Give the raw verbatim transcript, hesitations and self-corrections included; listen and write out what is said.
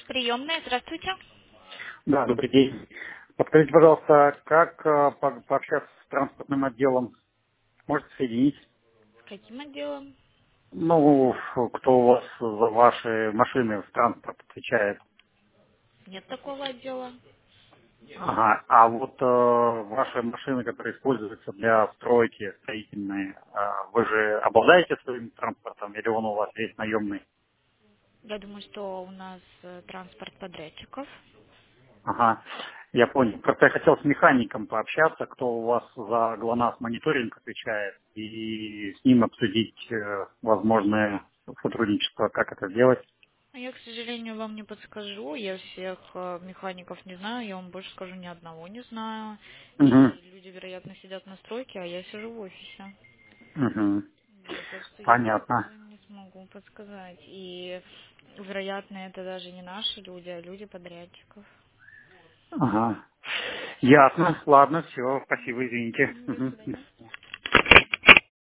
Приемная, здравствуйте. Да, добрый день. Подскажите, пожалуйста, как э, по- пообщаться с транспортным отделом? Можете соединить? С каким отделом? Ну, ф- кто у вас за ваши машины в транспорт отвечает? Нет такого отдела. Ага. А вот э, ваши машины, которые используются для стройки строительные, э, вы же обладаете своим транспортом или он у вас есть наемный? Я думаю, что у нас э, транспорт подрядчиков. Ага, я понял. Просто я хотел с механиком пообщаться, кто у вас за ГЛОНАСС мониторинг отвечает, и с ним обсудить э, возможное сотрудничество, как это сделать. А я, к сожалению, вам не подскажу. Я всех э, механиков не знаю. Я вам больше скажу, ни одного не знаю. Угу, И люди, вероятно, сидят на стройке, а я сижу в офисе. угу. Вот, так что я вам Понятно. даже не смогу подсказать. И, вероятно, это даже не наши люди, а люди подрядчиков. Ага. Ясно. Ладно, все. Спасибо, извините. Мгм, до Мгм. свидания.